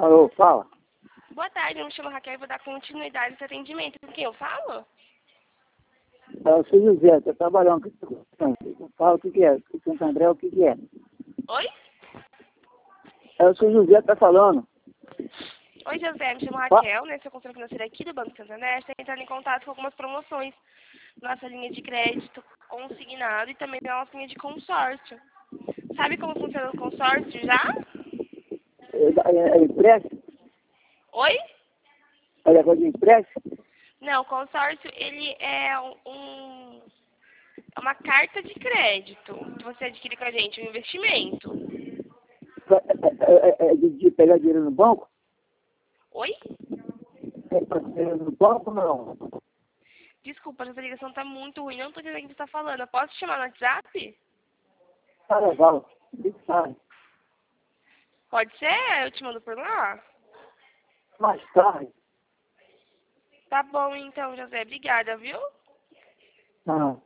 Alô, fala. Boa tarde, eu me chamo Raquel e vou dar continuidade nesse atendimento. Com quem eu falo? Eu sou José, estou trabalhando aqui. Fala o que é. Santo André, o que é? Oi? Eu sou José, tá falando. Oi, José, me chamo Raquel, né? Sou consultora financeira aqui do Banco Santander. Estou entrando em contato com algumas promoções. Nossa linha de crédito consignado e também na nossa linha de consórcio. Sabe como funciona o consórcio já? É empréstimo? Oi? É negócio de empréstimo? Não, o consórcio, ele é é uma carta de crédito que você adquire com a gente, um investimento. É de pegar dinheiro no banco? Oi? É para dinheiro no banco ou não? Desculpa, essa ligação tá muito ruim, não tô entendendo o que você tá falando. Eu posso te chamar no WhatsApp? Tá legal. Sabe. Pode ser? Eu te mando por lá? Mais tarde. Tá bom então, José. Obrigada, viu? Ah.